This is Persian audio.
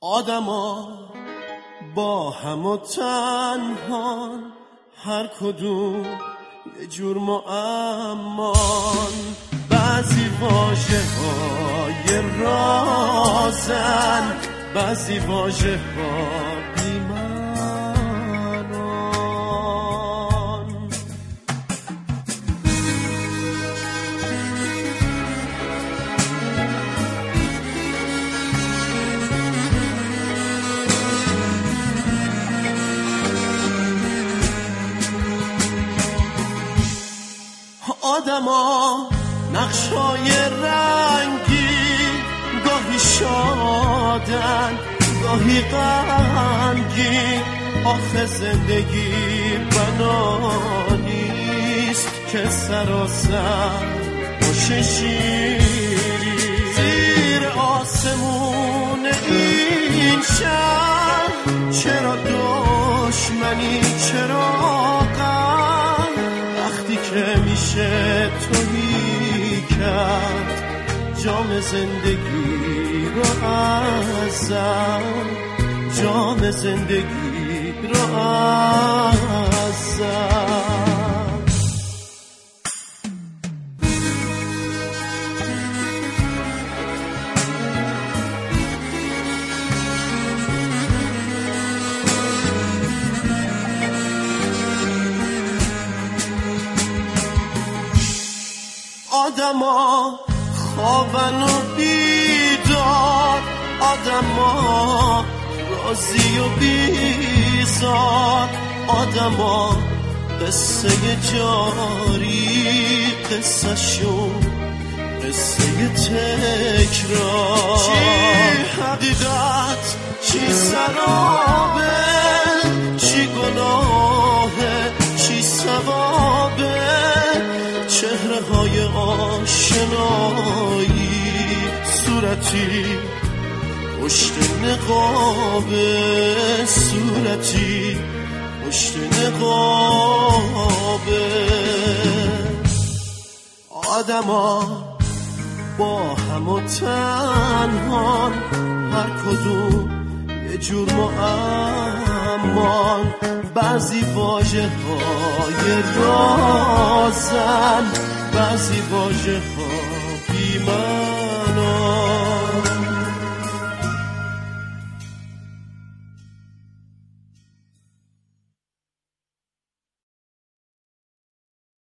آدما با هم و تنها، هر کدوم یه جور معمان. بعضی واژه های رازن، بعضی واژه ها بی‌معنان. آدما نقشای رنگی، گاهی شادن گاهی غمگین. آخه زندگی بنا نیست که سراسر باشه شیری. زیر آسمون این شهر چرا دشمنی، چرا غم؟ وقتی که میشه تویی کرد جام زندگی رو ازم، جام زندگی رو ازم. آدما خوابن و بیدار، آدما راضی و بیزار. آدما قصه جاری، قصه شون قصه تکرار. چی حقیقت چی سرابه، چی گناهه چی ثوابه. چهره های آشنایی، صورتی پشت نقابه، صورتی پشت نقابه. آدما با هم و تنها، هر کدوم یه جور معمان. بعضی واژه های رازن، بعضی واژه ها بی‌معنی.